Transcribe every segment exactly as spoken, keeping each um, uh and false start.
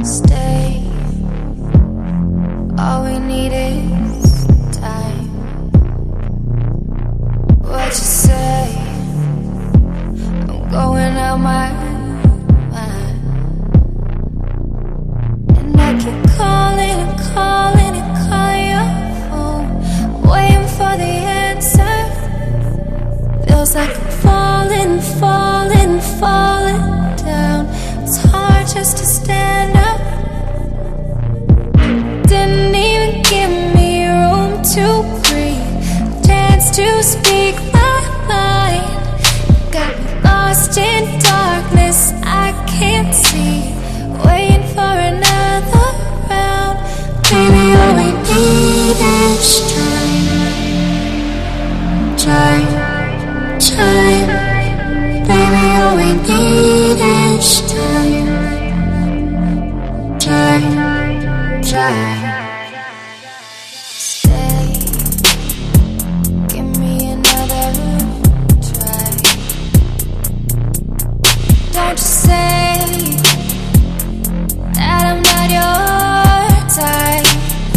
Stay. All we need is time. What you say? I'm going out my mind, and I keep calling and calling and calling your phone, waiting for the answer. Feels like I'm falling, falling, falling down. It's hard just to stand up. Didn't even give me room to breathe, chance to speak my mind. Got me lost in darkness, I can't see, waiting for another round. Baby, all we need is time. Time, time. Baby, all we need is time. Time, time. Stay. Give me another try. Don't you say that I'm not your type.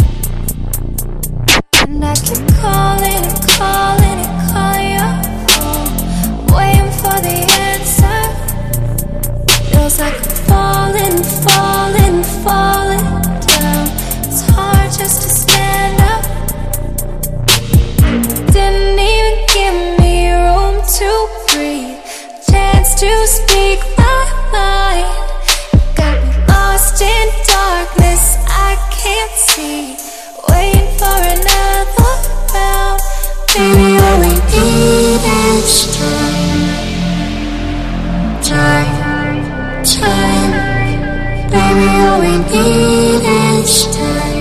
And I keep calling and calling and calling your phone, waiting for the answer. Feels like I'm falling, falling, falling down. It's hard just to stand up. Didn't even give me room to breathe, chance to speak my mind. Got me lost in darkness, I can't see, waiting for another round. Baby, all we need is time. Time, time. Baby, all we need is time.